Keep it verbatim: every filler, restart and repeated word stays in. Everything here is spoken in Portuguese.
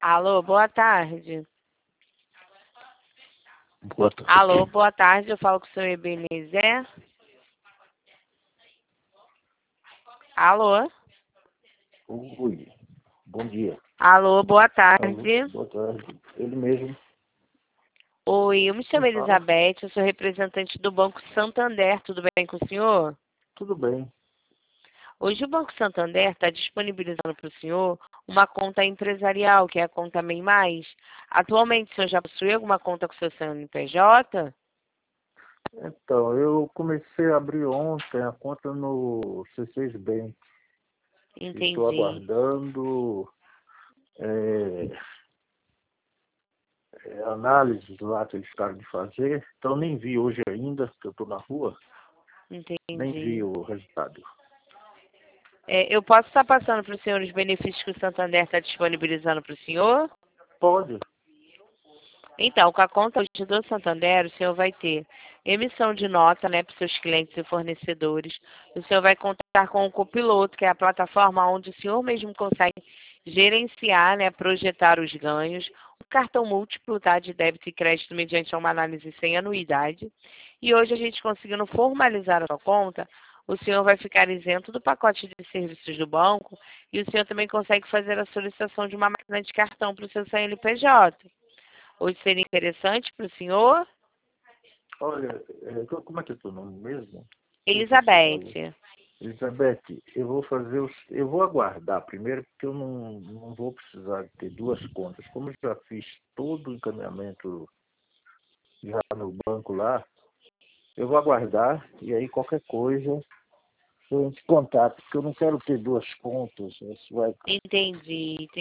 Alô, boa tarde. Boa tarde. Alô, boa tarde. Eu falo com o senhor Ebenezer. Alô? Oi, bom dia. Alô, boa Alô, tarde. boa tarde. Ele mesmo. Oi, eu me chamo Quem fala? Elizabeth, eu sou representante do Banco Santander. Tudo bem com o senhor? Tudo bem. Hoje o Banco Santander está disponibilizando para o senhor uma conta empresarial, que é a conta MEI Mais. Atualmente, o senhor já possui alguma conta com o seu C N P J? Então, eu comecei a abrir ontem a conta no C seis Bank. Estou Entendi. aguardando é, é, análises lá que eles ficaram de fazer. Então, nem vi hoje ainda, que eu estou na rua, nem vi Entendi. o resultado. É, eu posso estar passando para o senhor os benefícios que o Santander está disponibilizando para o senhor? Pode? Então, com a conta hoje do Santander, o senhor vai ter emissão de nota, né, para os seus clientes e fornecedores. O senhor vai contar com o Copiloto, que é a plataforma onde o senhor mesmo consegue gerenciar, né, projetar os ganhos. O cartão múltiplo, tá, de débito e crédito mediante uma análise sem anuidade. E hoje a gente conseguindo formalizar a sua conta, o senhor vai ficar isento do pacote de serviços do banco e o senhor também consegue fazer a solicitação de uma máquina de cartão para o seu C N P J. Hoje seria interessante para o senhor? Olha, é, como é que é o teu nome mesmo? Sei que você falou. Elizabeth. Elizabeth, eu vou fazer os, eu vou aguardar primeiro, porque eu não, não vou precisar de ter duas contas. Como eu já fiz todo o encaminhamento já no banco lá, eu vou aguardar e aí qualquer coisa eu te contato, porque eu não quero ter duas contas. Isso vai Entendi.